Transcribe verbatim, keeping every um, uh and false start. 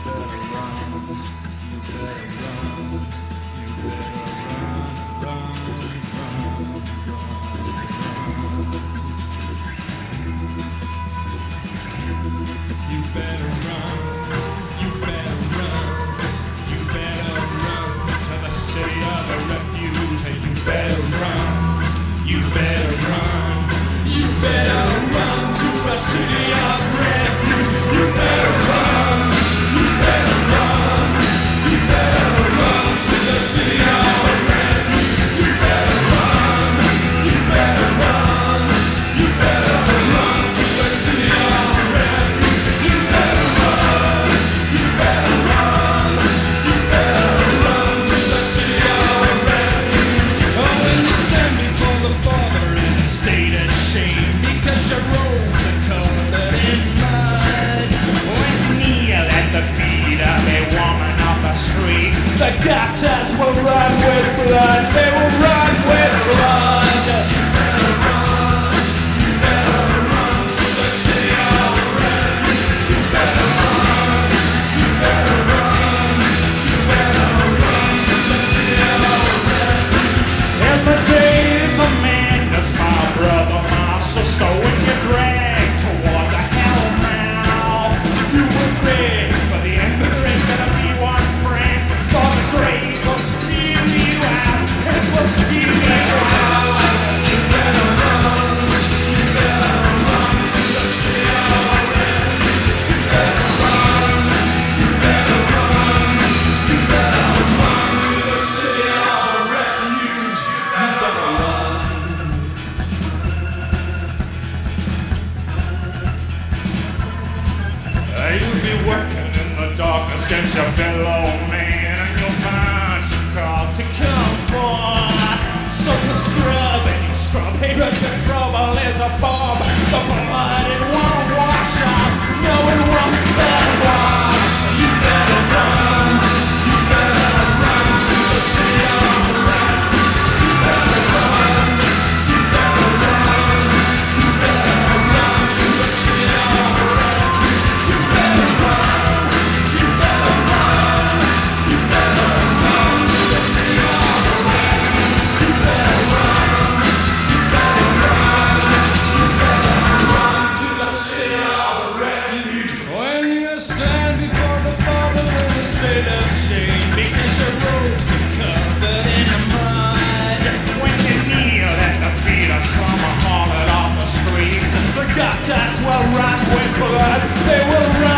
better run. You better run. You better run, run, run, run, run. You better run. You better run. You better run to the city of a refuge. Hey, you better run. You better run. You better run to the city of refuge. You better run. You better run. You better run to the city of refuge. You better run. You better run. You better run to the city of refuge. You better run. You better run. You better run to the city of refuge. Oh, when you stand before the Father in a state of shame because your robes are covered in mud. When you kneel at the feet of a woman off the street, the gutters will run with blood. They will run with blood. You better run. You better run to the city of refuge. You better run. You better run. You better run to the city of refuge. In the days of madness, my brother, my sister, when you drag toward the hell now, you will beg for the end. There ain't gonna be one friend, for the grave will spew you out. It will spew you out. You better run. You better run to the city of refuge. You better run. You better run. You better run to the city of refuge. You better run. You'll be working in the darkness against your fellow man, and you'll find your call to come forth. So you scrub and you scrub, hey, but the trouble is a bomb. The blood it won't wash off, no it won't cut off. You better run, you better run to the city of refuge. You better run, you better run, you better run to the city of refuge. You better run, you better run, you better run to the city of refuge. You better run, you better run, you better run to the city of refuge. When you stand before the Father in a state of shame because your robes are covered in mud. When you kneel at the feet of some harlot off the street, the gutters will run with blood. They will run.